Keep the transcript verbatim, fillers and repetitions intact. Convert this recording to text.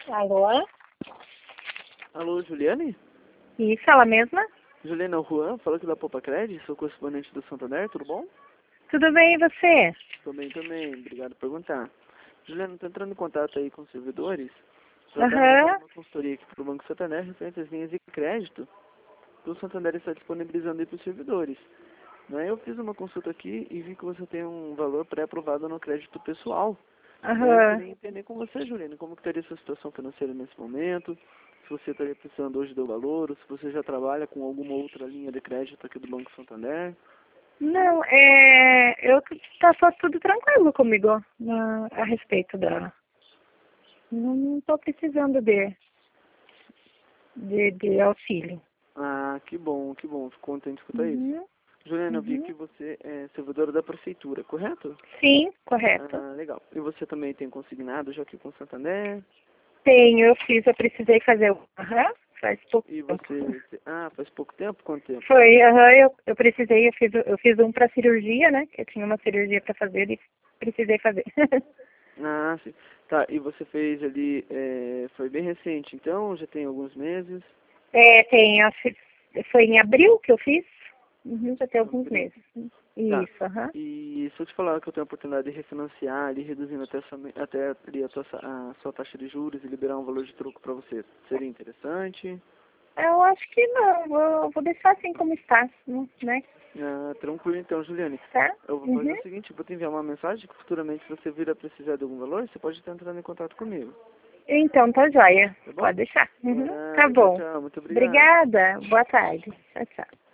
Alô? Alô, Juliane? Isso, ela mesma? Juliana, é o Juan, fala aqui da Poupa Cred, sou correspondente do Santander, tudo bom? Tudo bem, e você? Tô bem também, obrigado por perguntar. Juliana, tô entrando em contato aí com os servidores para dar Aham. uma consultoria aqui para o Banco Santander referente às linhas de crédito que o Santander está disponibilizando aí para os servidores. Né? Eu fiz uma consulta aqui e vi que você tem um valor pré-aprovado no crédito pessoal. Né? Eu Aham. queria entender com você, Juliana, como que estaria a sua situação financeira nesse momento, se você estaria precisando hoje do valor, ou se você já trabalha com alguma outra linha de crédito aqui do Banco Santander. Não, é... Eu... Tá só tudo tranquilo comigo na... a respeito da... Não tô precisando de... de, de auxílio. Ah, que bom, que bom, fico contente de escutar isso. Uhum. Juliana, eu vi Uhum. que você é servidora da prefeitura, correto? Sim, correto. Ah, legal. E você também tem consignado já aqui com o Santander? Tenho, eu fiz, eu precisei fazer... o- Aham, faz pouco E tempo. você... Ah, faz pouco tempo? Quanto tempo? Foi, aham, eu, eu precisei, eu fiz, eu fiz um pra cirurgia, né? Que eu tinha uma cirurgia pra fazer e precisei fazer. Ah, sim. Tá, e você fez ali, é, foi bem recente, então, já tem alguns meses? É, tem, acho que foi em abril que eu fiz. Uhum, já tem alguns Abril. meses. Tá. Isso, aham. E se eu te falar que eu tenho a oportunidade de refinanciar ali, reduzindo até, some- até ali a, tua, sa- a sua taxa de juros e liberar um valor de troco para você, seria interessante? Eu acho que não, vou, vou deixar assim como está, né? Ah, tranquilo então, Juliane. Tá? Eu vou fazer Uhum. o seguinte, eu vou te enviar uma mensagem que futuramente se você vir a precisar de algum valor, você pode estar entrando em contato comigo. Então, tá joia. Tá bom? Pode deixar. Uhum. Tá Ah, tchau, bom. tchau. Muito obrigado. Obrigada. Boa tarde. Tchau, tchau.